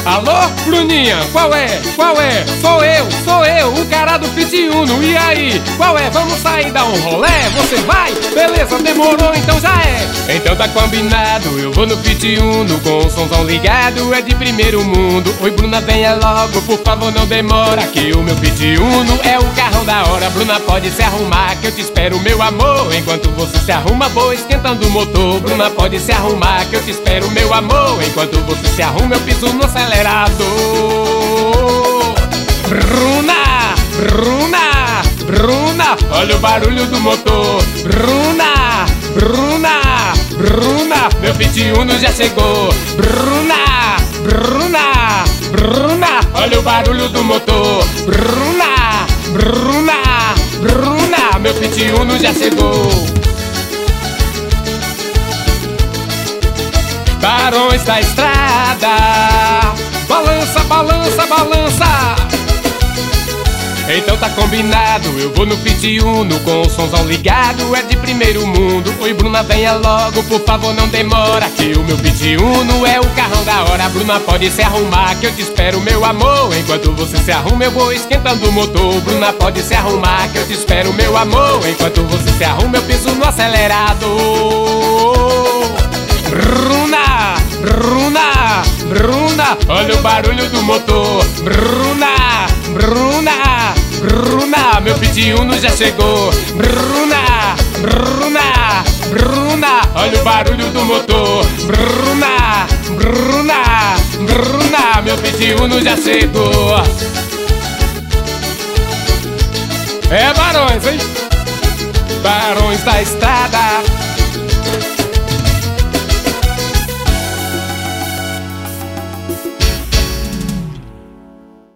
Alô, Bruninha, qual é? Qual é? Sou eu, o cara do Fit Uno. E aí, qual é? Vamos sair, dar um rolé? Você vai? Beleza, demorou, então já é. Então tá combinado, eu vou no Fit Uno com o somzão ligado, é de primeiro mundo. Oi, Bruna, venha logo, por favor, não demora, que o meu Fit Uno é o carrão da hora. Bruna, pode se arrumar, que eu te espero, meu amor. Enquanto você se arruma, vou esquentando o motor. Bruna, pode se arrumar, que eu te espero, meu amor. Enquanto você se arruma, eu piso no acelerador. Bruna, Bruna, Bruna, olha o barulho do motor. Bruna, Bruna, Bruna, meu Fit Uno já chegou. Bruna, Bruna, Bruna, olha o barulho do motor. Bruna, Bruna, Bruna, meu Fit Uno já chegou. Barões da estrada, balança, balança, balança. Então tá combinado, eu vou no Fit Uno com o somzão ligado, é de primeiro mundo. Oi, Bruna, venha logo, por favor, não demora, que o meu Fit Uno é o carrão da hora. Bruna, pode se arrumar, que eu te espero, meu amor. Enquanto você se arruma, eu vou esquentando o motor. Bruna, pode se arrumar, que eu te espero, meu amor. Enquanto você se arruma, eu piso no acelerador. Bruna, Bruna, Bruna, olha o barulho do motor. Bruna, Bruna, Bruna, meu Fit Uno já chegou. Bruna, Bruna, Bruna, olha o barulho do motor. Bruna, Bruna, Bruna, meu Fit Uno já chegou. É Barões, hein? Barões da estrada.